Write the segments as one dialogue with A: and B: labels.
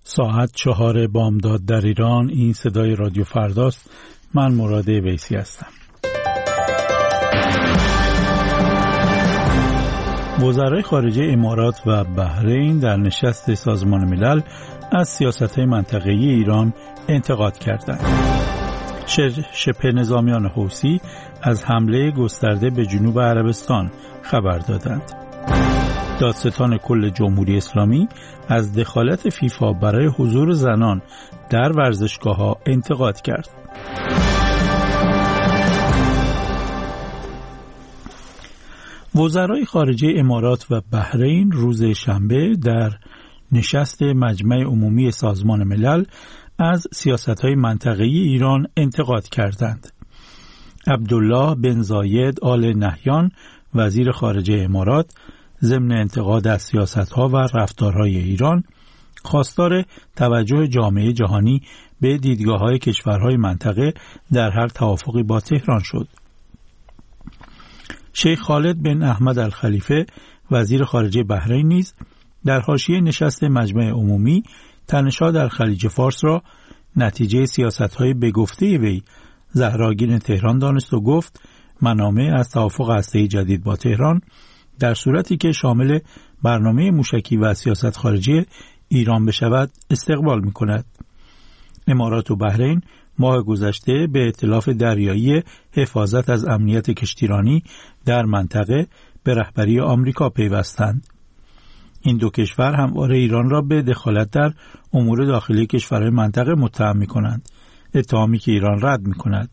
A: ساعت 4 بامداد در ایران. این صدای رادیو فرداست. من مراد ویسی هستم. وزرای خارجه امارات و بحرین در نشست سازمان ملل از سیاست‌های منطقه‌ای ایران انتقاد کردند. شبه نظامیان حوثی از حمله گسترده به جنوب عربستان خبر دادند. دادستان کل جمهوری اسلامی از دخالت فیفا برای حضور زنان در ورزشگاه‌ها انتقاد کرد. وزرای خارجه امارات و بحرین روز شنبه در نشست مجمع عمومی سازمان ملل از سیاست‌های منطقه‌ای ایران انتقاد کردند. عبدالله بن زاید آل نهیان وزیر خارجه امارات ضمن انتقاد از سیاست‌ها و رفتارهای ایران خواستار توجه جامعه جهانی به دیدگاه‌های کشورهای منطقه در هر توافقی با تهران شد. شیخ خالد بن احمد الخلیفه وزیر خارجه بحرین نیز در حاشیه نشست مجمع عمومی تنش‌ها در خلیج فارس را نتیجه سیاست‌های به گفته وی زهراگین تهران دانست و گفت منامع از توافق هسته‌ای جدید با تهران در صورتی که شامل برنامه موشکی و سیاست خارجی ایران بشود استقبال می‌کند. امارات و بحرین ماه گذشته به ائتلاف دریایی حفاظت از امنیت کشتیرانی در منطقه به رهبری آمریکا پیوستند. این دو کشور همواره ایران را به دخالت در امور داخلی کشورهای منطقه متهم می‌کنند، اتهامی که ایران رد می‌کند.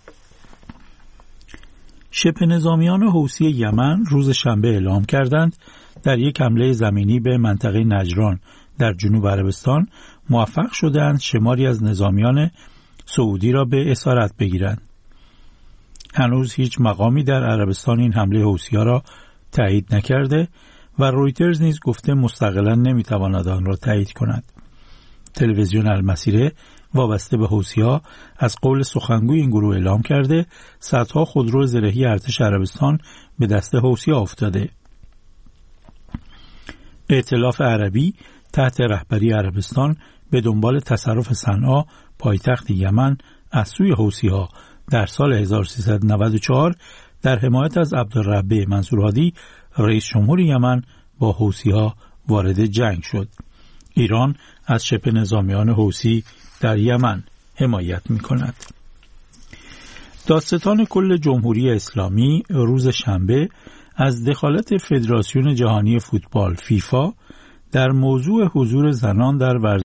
A: شبه نظامیان حوثی یمن روز شنبه اعلام کردند در یک حمله زمینی به منطقه نجران در جنوب عربستان موفق شدند شماری از نظامیان سعودی را به اسارت بگیرند. هنوز هیچ مقامی در عربستان این حمله حوثی‌ها را تایید نکرده و رویترز نیز گفته مستقلاً نمیتواند آن را تایید کند. تلویزیون المسیره وابسته به حوثی‌ها از قول سخنگوی این گروه اعلام کرده صدها خودرو زرهی ارتش عربستان به دست حوثی‌ها افتاده. ائتلاف عربی تحت رهبری عربستان به دنبال تصرف صنعا پایتخت یمن از سوی حوثی‌ها در سال 1394 در حمایت از عبدالرب منصورهادی رئیس جمهور یمن با حوثی‌ها وارد جنگ شد. ایران از شبه نظامیان حوثی در یمن حمایت می‌کند. دادستان کل جمهوری اسلامی روز شنبه از دخالت فدراسیون جهانی فوتبال فیفا در موضوع حضور زنان در